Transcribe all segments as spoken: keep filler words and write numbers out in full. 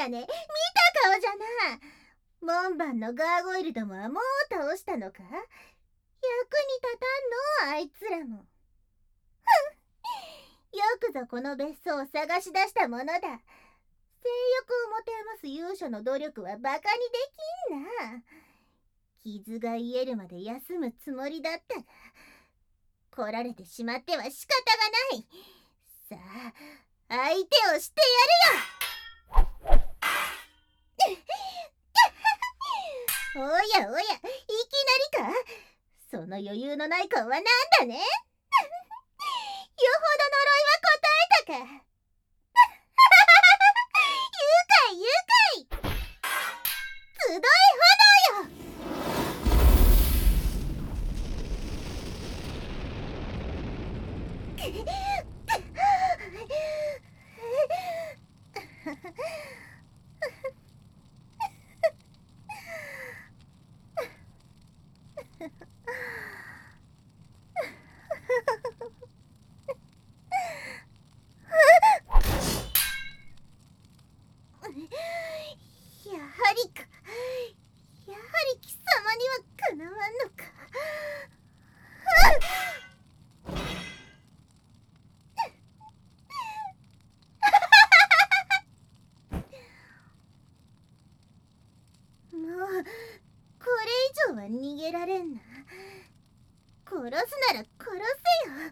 ね。見た顔じゃな。門番のガーゴイルどもはもう倒したのか？役に立たんのあいつらも。よくぞこの別荘を探し出したものだ。性欲を持て余す勇者の努力はバカにできんな。傷が癒えるまで休むつもりだったが、来られてしまっては仕方がない。さあ、相手をしてやるよ。おやおや、いきなりか？その余裕のない顔はなんだね。よほど呪いは答えたか。愉快愉快。集え炎よ。やはりか。やはり貴様にはかなわんのか。もうこれ以上は逃げられんな。殺すなら殺せよ。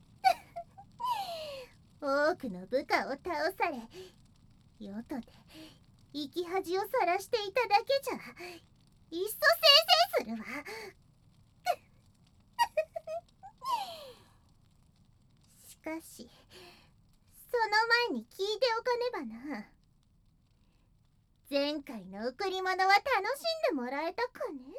多くの部下を倒され、世とで生き恥をさらしていただけじゃ、いっそせいせいするわ。しかし、その前に聞いておかねばな。前回の贈り物は楽しんでもらえたかね？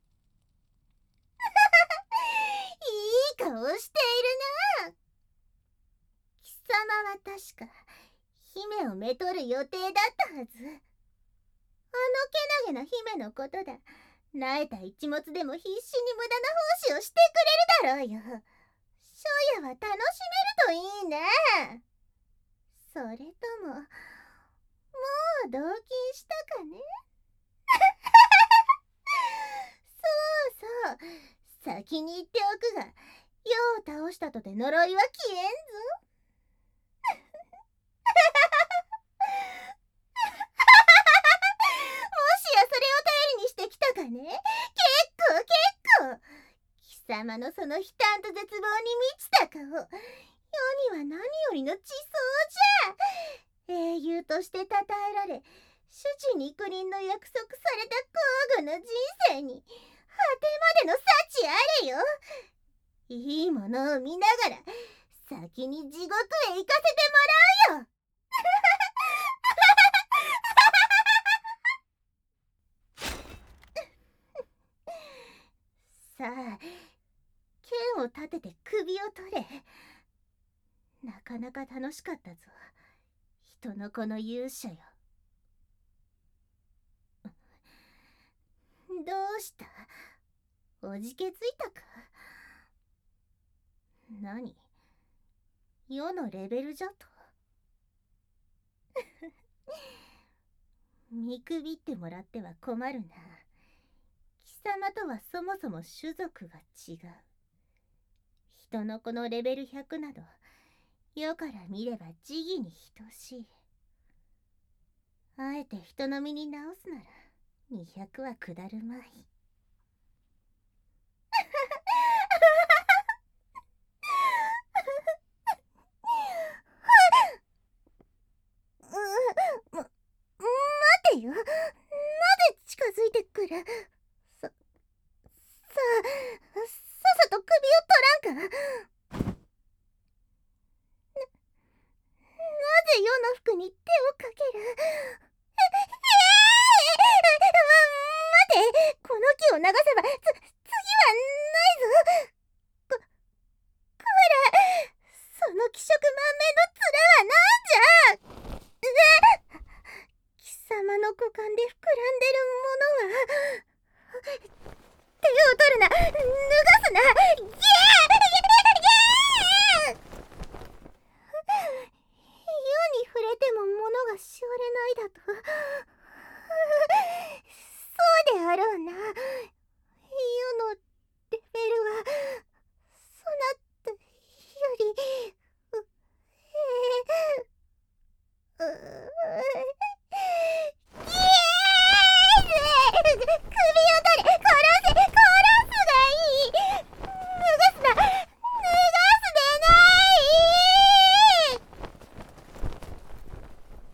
いい顔しているな。貴様は確か姫をめとる予定だったはず。あのけなげな姫のことだ。なえた一物でも必死に無駄な奉仕をしてくれるだろうよ。初夜は楽しめるといいね。それとももう同金したかね？そうそう、先に言っておくが、世を倒したとて呪いは消えんぞ。もしやそれを頼りにしてきたかね？結構結構。貴様のその悲嘆と絶望に満ちた顔、世には何よりの地層じゃ。英雄として称えられ、主治肉林の約束された交互の人生に果てまでの幸あれよ。いいものを見ながら先に地獄へ行かせてもらうよ。さあ、剣を立てて首を取れ。なかなか楽しかったぞ、人の子の勇者よ。どうした？おじけついたか？何？世のレベルじゃと？見くびってもらっては困るな。貴様とはそもそも種族が違う。人の子のレベルひゃくなど、世から見れば時義に等しい。あえて人の身に直すならにひゃくは下るまい。ま、待てよ。なぜ近づいてくる？さ、さあ、さっさと首を取らんか。な、なぜ世の服に手をかける？え、えー、待て、この木を流せば、つ、次はないぞ。こ、こら、その気色満面の面はなんじゃ。貴様の股間で膨らんでるものは、手を取るな、脱がすな、イエーイ、イエーイ、イエーイ。世に触れても物がしおれないだと？ ろうな。